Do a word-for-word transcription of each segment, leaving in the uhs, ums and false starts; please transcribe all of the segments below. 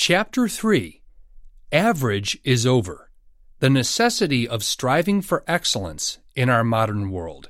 Chapter three. Average is Over. The Necessity of Striving for Excellence in Our Modern World.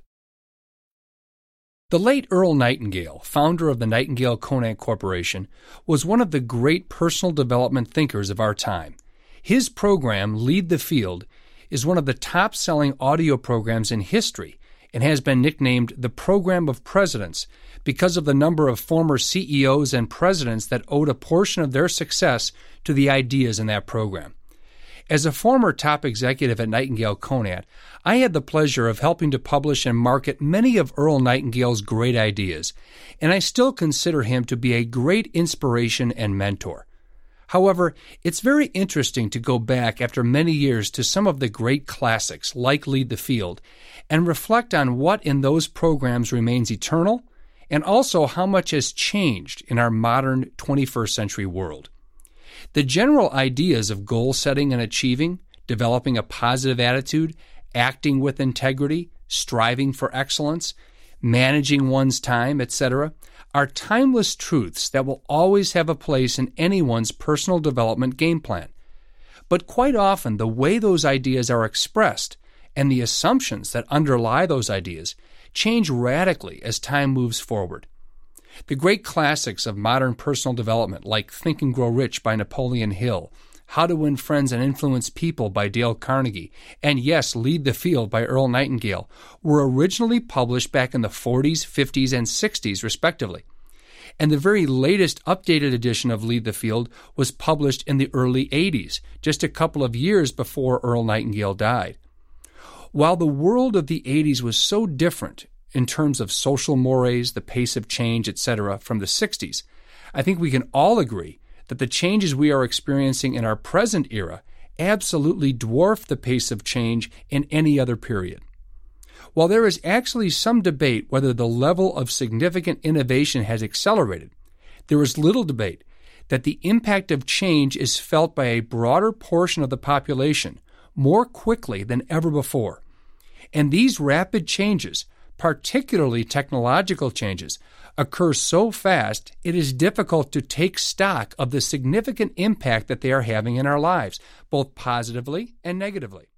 The late Earl Nightingale, founder of the Nightingale-Conant Corporation, was one of the great personal development thinkers of our time. His program, Lead the Field, is one of the top-selling audio programs in history and has been nicknamed the Program of Presidents because of the number of former C E Os and presidents that owed a portion of their success to the ideas in that program. As a former top executive at Nightingale-Conant, I had the pleasure of helping to publish and market many of Earl Nightingale's great ideas, and I still consider him to be a great inspiration and mentor. However, it's very interesting to go back after many years to some of the great classics like Lead the Field and reflect on what in those programs remains eternal and also how much has changed in our modern twenty-first century world. The general ideas of goal setting and achieving, developing a positive attitude, acting with integrity, striving for excellence, managing one's time, et cetera, are timeless truths that will always have a place in anyone's personal development game plan. But quite often, the way those ideas are expressed and the assumptions that underlie those ideas change radically as time moves forward. The great classics of modern personal development, like Think and Grow Rich by Napoleon Hill, How to Win Friends and Influence People by Dale Carnegie, and yes, Lead the Field by Earl Nightingale, were originally published back in the forties, fifties, and sixties, respectively. And the very latest updated edition of Lead the Field was published in the early eighties, just a couple of years before Earl Nightingale died. While the world of the eighties was so different in terms of social mores, the pace of change, et cetera, from the sixties, I think we can all agree that the changes we are experiencing in our present era absolutely dwarf the pace of change in any other period. While there is actually some debate whether the level of significant innovation has accelerated, there is little debate that the impact of change is felt by a broader portion of the population more quickly than ever before. And these rapid changes, particularly technological changes, occur so fast it is difficult to take stock of the significant impact that they are having in our lives, both positively and negatively.